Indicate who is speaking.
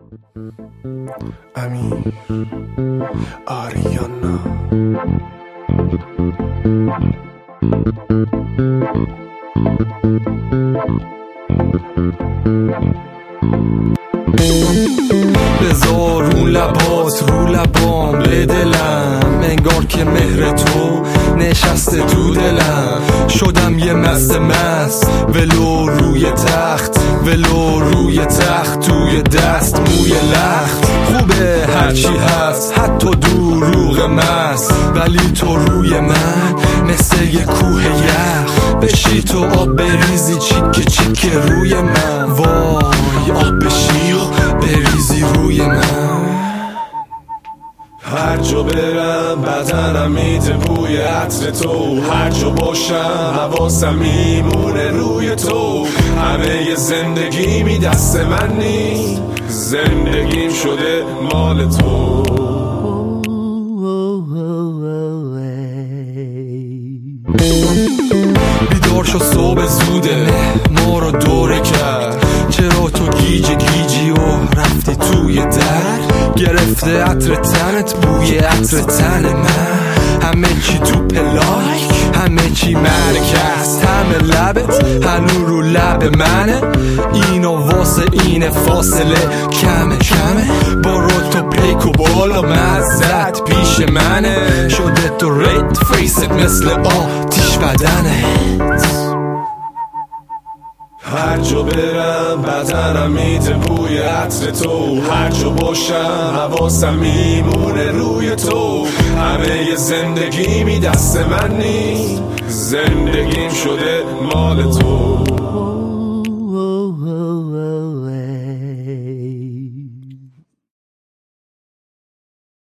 Speaker 1: امیر آریانا.
Speaker 2: بذار اون لبات رو لبام به دلم، انگار که مهر تو نشسته تو دلم. شدم یه مست ولو روی تخت، ولو روی تخت، توی دست موی لخت. خوبه هرچی هست حتی دروغ مست، ولی تو روی من مثل یه کوه یخ. بشی تو آب بریزی چیکه چیکه روی من، وای آب بشی و بریزی روی من.
Speaker 1: هر جا برم بدنم میده بوی عطر تو، هر جا باشم حواسم میمونه روی تو. همه زندگیمی دست من نی، زندگیم شده مال تو.
Speaker 2: بیدار شو صبح زوده ما رو دوره کرد، چرا تو گیجی گیجی و رفتی توی در؟ گرفته عطر تنت بوی عطر تن من، همه چی تو پلاک همه چی مرکز، همه لبت هنو رو لب منه. اینو واسه این فاصله کمه کمه، برو تو پیک و بالا مزد پیش منه. شده تو ریت فیست مثل آتیش بدنت.
Speaker 1: هر جا برم بدنم میده بوی عطر تو، هر جا باشم حواسم میمونه روی تو. همه زندگیمی دست من نی، زندگیم شده مال تو.